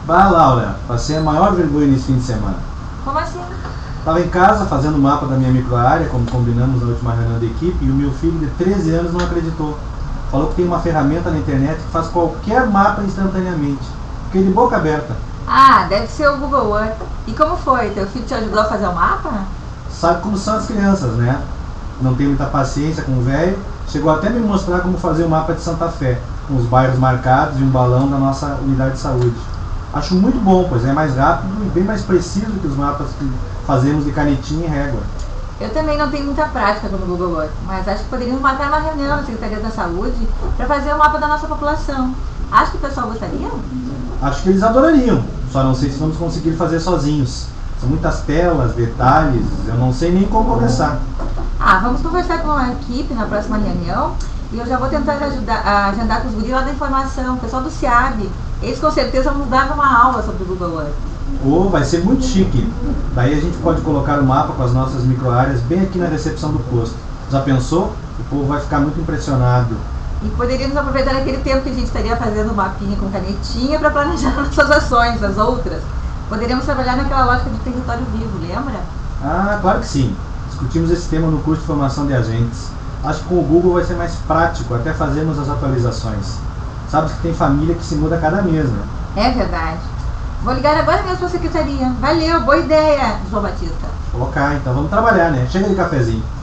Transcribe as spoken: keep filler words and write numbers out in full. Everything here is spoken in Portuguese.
Bah, Laura, passei a maior vergonha nesse fim de semana. Como assim? Estava em casa fazendo o mapa da minha microárea, como combinamos na última reunião da equipe, e o meu filho de treze anos não acreditou. Falou que tem uma ferramenta na internet que faz qualquer mapa instantaneamente. Fiquei de boca aberta. Ah, deve ser o Google Earth. E como foi? Teu filho te ajudou a fazer o mapa? Sabe como são as crianças, né? Não tem muita paciência com o velho. Chegou até a me mostrar como fazer o mapa de Santa Fé, com os bairros marcados e um balão da nossa unidade de saúde. Acho muito bom, pois é mais rápido e bem mais preciso que os mapas que fazemos de canetinha e régua. Eu também não tenho muita prática com o Google Earth, mas acho que poderíamos marcar uma reunião na Secretaria da Saúde para fazer o mapa da nossa população. Acho que o pessoal gostaria? Acho que eles adorariam, só não sei se vamos conseguir fazer sozinhos. São muitas telas, detalhes, eu não sei nem como começar. Ah, vamos conversar com a equipe na próxima reunião e eu já vou tentar ajudar, a agendar com os guris lá da informação, o pessoal do SEAB. Eles com certeza vão nos dar uma aula sobre o Google Earth. Oh, vai ser muito chique. Daí a gente pode colocar o mapa com as nossas microáreas bem aqui na recepção do posto. Já pensou? O povo vai ficar muito impressionado. E poderíamos aproveitar aquele tempo que a gente estaria fazendo o mapinha com canetinha para planejar nossas ações, as outras. Poderíamos trabalhar naquela lógica de território vivo, lembra? Ah, claro que sim. Discutimos esse tema no curso de formação de agentes. Acho que com o Google vai ser mais prático até fazermos as atualizações. Sabe que tem família que se muda a cada mês, né? É verdade. Vou ligar agora mesmo para a secretaria. Valeu, boa ideia, João Batista. Ok, então vamos trabalhar, né? Chega de cafezinho.